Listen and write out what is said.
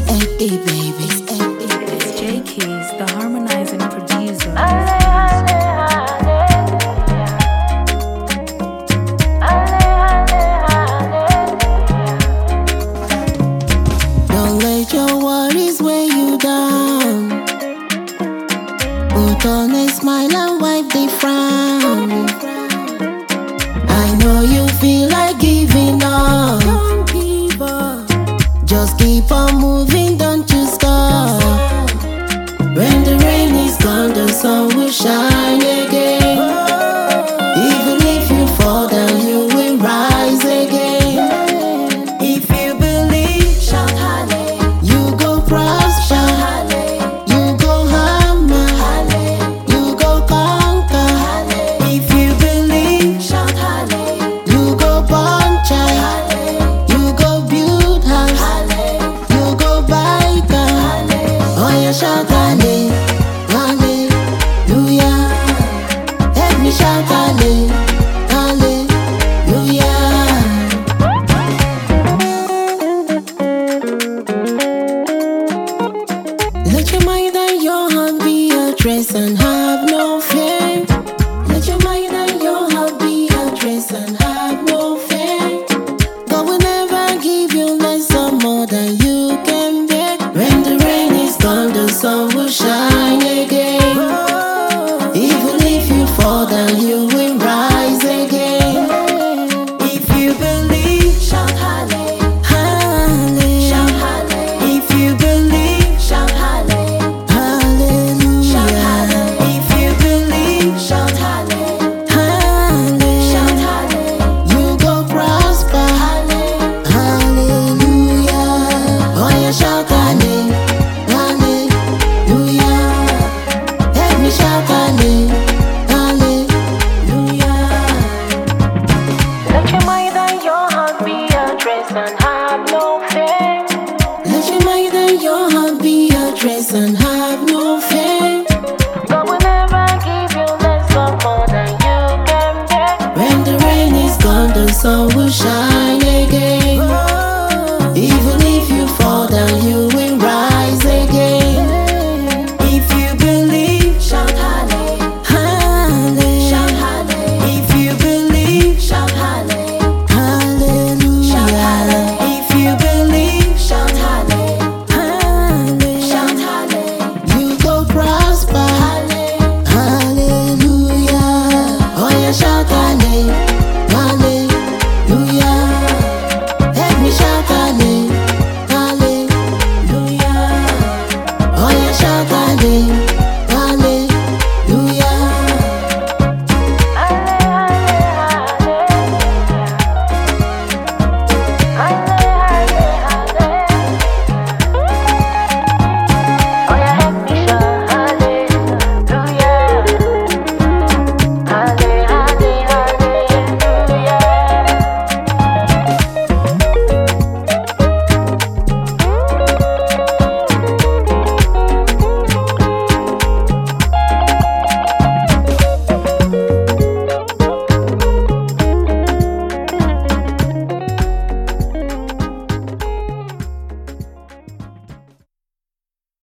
Eddie, baby. It's J Keys, the harmonizing producer. Don't let your worries weigh you down. Put on a smile and wipe the frown. I know you feel like giving up. Don't give up. Just keep on moving, don't you stop. When the rain is gone, the sun will shine again. Even if you fall down, you will rise again. If you believe, shout hallelujah. You go prosper, hallelujah. You go hammer, hallelujah. You go conquer, hallelujah. If you believe, shout hallelujah. You go punch, hallelujah. You go build house, hallelujah. You go buy car, hallelujah. Oh, you shout hallelujah, hallelujah. Help me shout hallelujah. Let your mind and your heart be at rest and have no fear. Let your mind and your heart be at rest and have no fear. God will never give you less or more than you can bear. When the rain is gone, the sun will shine again. Even if you fall down, you will rise again. If you believe, shout hallelujah, hallelujah. Shout hallelujah. If you believe, shout hallelujah, hallelujah. Shout hallelujah. If you believe, shout hallelujah, hallelujah. Shout hallelujah. You go prosper, hallelujah, hallelujah. Oh, you shout hallelujah, hallelujah. Help me shout hallelujah. Let your mind and your heart be at rest and have no fear. Let your mind and your heart be at rest and have no fear. God will never give you less or more than you can bear. When the rain is gone, the sun will shine again.